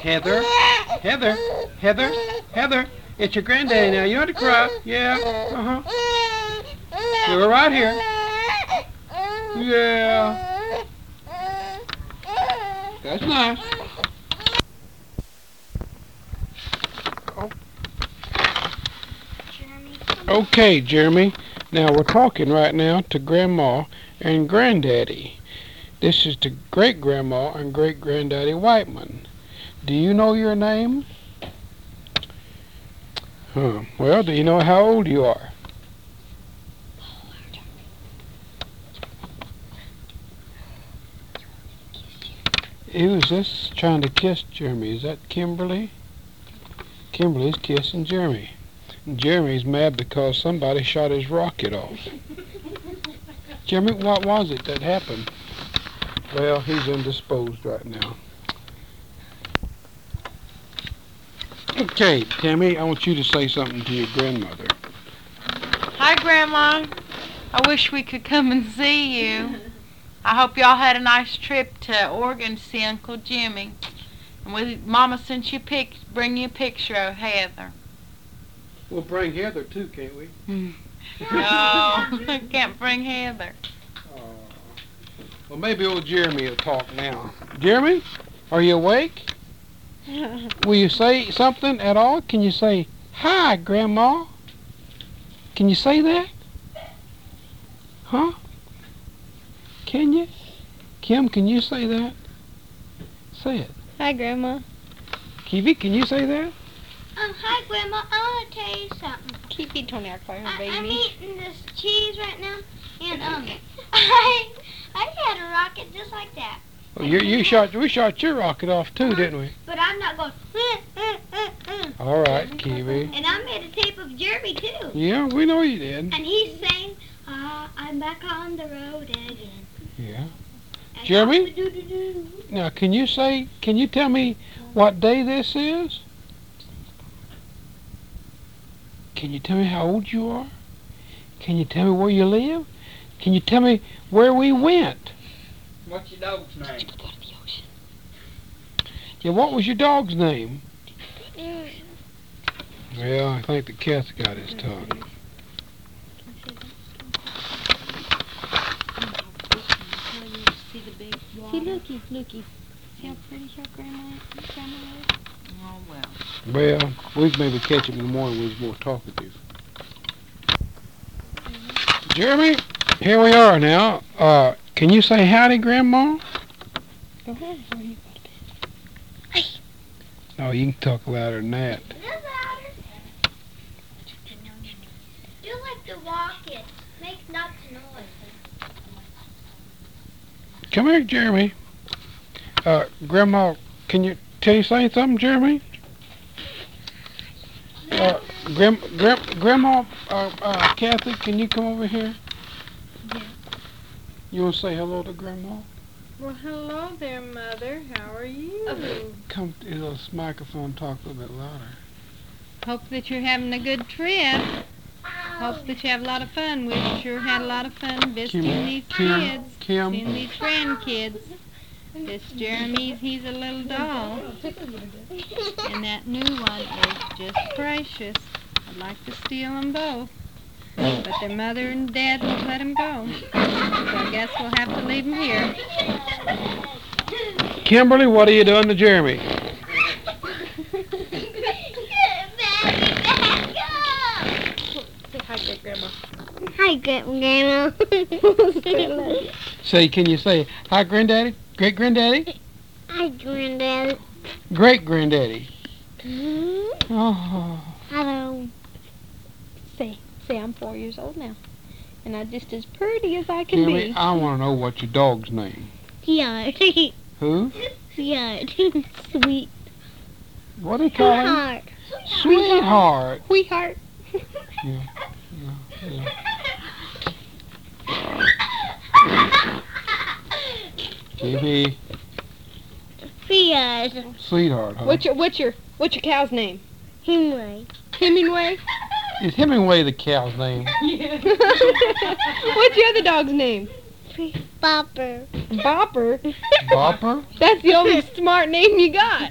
Heather, Heather, Heather, Heather. It's your granddaddy now. You don't have to cry. Yeah. You're right here. Yeah. That's nice. Oh. Okay, Jeremy. Now we're talking right now to Grandma and Granddaddy. This is to Great-Grandma and Great-Granddaddy Whiteman. Do you know your name? Well, do you know how old you are? Who's this trying to kiss Jeremy? Is that Kimberly? Kimberly's kissing Jeremy. And Jeremy's mad because somebody shot his rocket off. Jeremy, what was it that happened? Well, he's indisposed right now. Okay, Tammy, I want you to say something to your grandmother. Hi, Grandma. I wish we could come and see you. I hope y'all had a nice trip to Oregon to see Uncle Jimmy. And Mama sent you bring you a picture of Heather. We'll bring Heather too, can't we? No, I can't bring Heather. Well, maybe old Jeremy will talk now. Jeremy, are you awake? Will you say something at all? Can you say, "Hi, Grandma"? Can you say that? Huh? Can you? Kim, can you say that? Say it. Hi, Grandma. Kiwi, can you say that? Hi, Grandma. I want to tell you something. Kiwi, don't act like her baby. I'm eating this cheese right now, and I had a rocket just like that. Well, we shot your rocket off too, didn't we? But I'm not going. All right, Kiwi. And I made a tape of Jeremy too. Yeah, we know you did. And he's saying, "I'm back on the road again." Yeah. And Jeremy? do-do-do. Now, can you tell me what day this is? Can you tell me how old you are? Can you tell me where you live? Can you tell me where we went? What's your dog's name? Go to the ocean. Yeah, what was your dog's name? Well, I think the cat's got his tongue. See, looky. See how pretty your grandma is? Oh, well. Well, we can maybe catch him in the morning when he's more talkative. Jeremy, here we are now. Can you say howdy, Grandma? Go ahead. Where you go to No, you can talk louder than that. Just louder. Do like the rocket. Makes lots of noise. Come here, Jeremy. Grandma, can you say something, Jeremy? Grandma, Kathy, can you come over here? Yeah. You want to say hello to Grandma? Well, hello there, Mother. How are you? Come to this microphone, talk a little bit louder. Hope that you're having a good trip. Hope that you have a lot of fun. We sure had a lot of fun visiting these kids, Kim. seeing these grandkids. This Jeremy's, he's a little doll. And that new one is just precious. I'd like to steal them both. But their mother and dad won't let them go. So I guess we'll have to leave them here. Kimberly, what are you doing to Jeremy? Hi, Grandma. Hi, Grandma. Say, can you say hi, Granddaddy? Great-Granddaddy? Hi, Granddad. Great-Granddaddy. Mm-hmm. Oh. Hello. Say, I'm 4 years old now. And I'm just as pretty as I can Kimmy, be. I want to know what's your dog's name. Yeah. Who? Yeah. Sweet. What do you call him? Heart. Sweetheart. Sweetheart. Yeah. Kimmy, Yes. sweetheart, huh? What's your cow's name? Hemingway. Hemingway? Is Hemingway the cow's name? Yeah. What's your other dog's name? Bopper. Bopper? Bopper? That's the only smart name you got.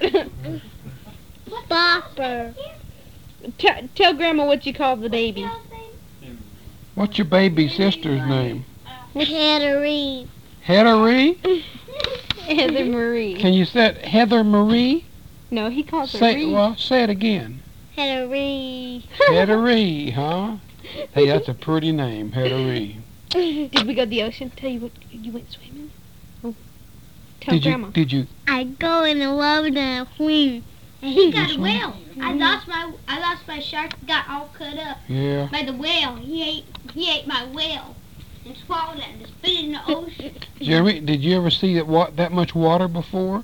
Bopper. Tell Grandma what you call the baby. What's your baby sister's name? Heathery. Heathery? Heather Marie. Can you say it, Heather Marie? No, he calls her Say, Reed. well, say it again. Heathery. Heathery, huh? Hey, that's a pretty name, Heathery. Did we go to the ocean? Tell you what, you went swimming? Oh. Tell Grandma. Did you? I go in the water and swim. And he got a whale. I lost my shark. Got all cut up Yeah. by the whale. He ate my whale and swallowed it and spit it in the ocean. Jeremy, did you ever see that much water before?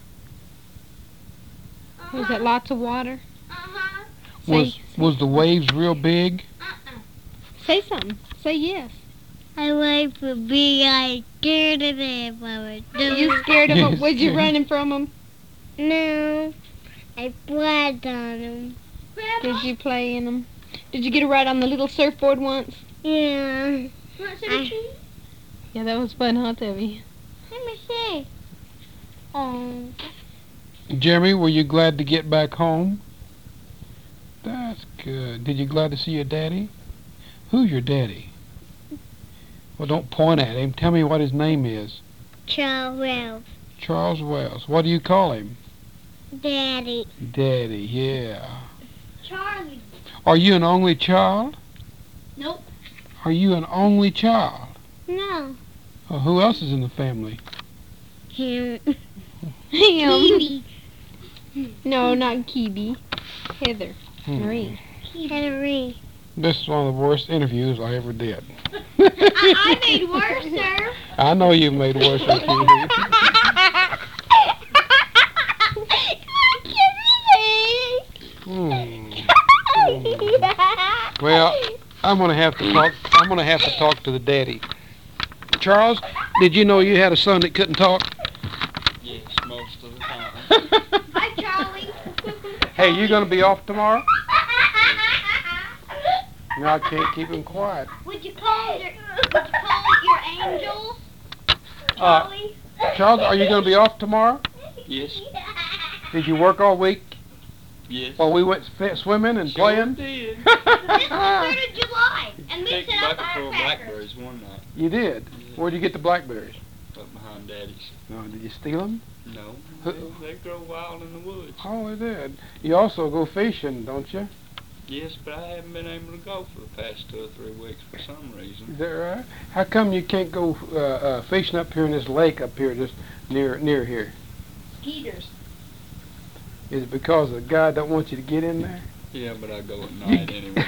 Was that lots of water? Uh-huh. Was the waves real big? Say something. Say yes. I wait for big. I scared of him. You scared of him? Was you Scared. running from him? No. I played on him. Did you play in them? Did you get a ride on the little surfboard once? Yeah. Yeah, that was fun, huh, Debbie? Let me see. Oh. Jeremy, were you glad to get back home? That's good. Did you glad to see your daddy? Who's your daddy? Well, don't point at him. Tell me what his name is. Charles Wells. Charles Wells. What do you call him? Daddy. Daddy, yeah. Charlie. Are you an only child? Nope. Are you an only child? No. Well, who else is in the family? Him. Him. No, not Kiwi. Heather. Hmm. Marie. Henry. This is one of the worst interviews I ever did. I made worse, sir. I know you made worse than TV. Well, I'm gonna have to talk to the daddy. Charles, did you know you had a son that couldn't talk? Yes, most of the time. Hi, Charlie. Hey, you gonna be off tomorrow? No, I can't keep him quiet. Would you call your angels, Uh, Charlie? Charles, are you gonna be off tomorrow? Yes, Did you work all week yes. while we went swimming and Sure playing? did. This is the 3rd of July, and we Take set up bucket full of firecrackers. blackberries one night You did. Where'd you get the blackberries? up behind Daddy's. No, did you steal them? No, Who- they grow wild in the woods. Oh, I did. You also go fishing, don't you? Yes, but I haven't been able to go for the past 2 or 3 weeks for some reason. Is that right? How come you can't go fishing up here in this lake up here, just near here? Skeeters. Is it because the guy don't want you to get in there? Yeah, but I go at night anyway.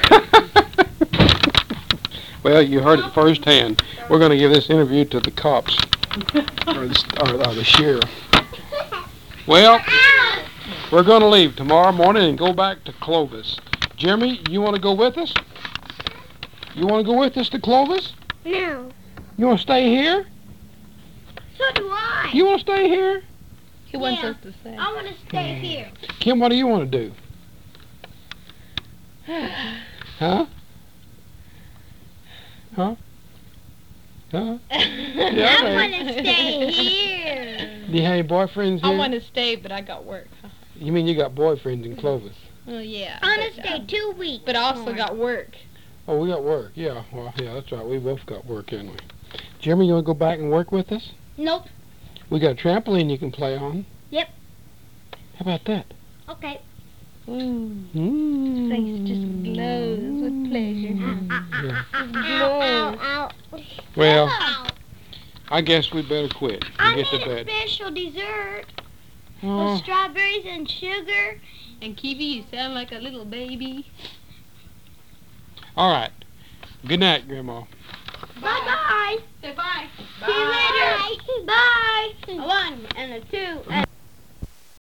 Well, you heard it firsthand. We're going to give this interview to the cops or the sheriff. Well, we're going to leave tomorrow morning and go back to Clovis. Jeremy, you want to go with us? You want to go with us to Clovis? No. You want to stay here? So do I. You want to stay here? He wants Yeah. us to say. I want to stay here. Kim, what do you want to do? Huh? Huh? Huh? I want to stay here. Do you have any boyfriends here? I want to stay, but I got work. You mean you got boyfriends in Clovis? Well, yeah. I want to stay 2 weeks. But I also got work. Oh, we got work. Yeah, well, yeah, that's right. We both got work, haven't we? Jeremy, you want to go back and work with us? Nope. We got a trampoline you can play on. Yep. How about that? Okay. Ooh. Mm. Face just glows with pleasure. Yeah. Glows. Ow. Well, Ow. I guess we better quit I and get to made a bed. special dessert with Oh, strawberries and sugar. And Kiwi, you sound like a little baby. all right. Good night, Grandma. Bye-bye. Say bye. See you later. Bye. A 1 and a 2 and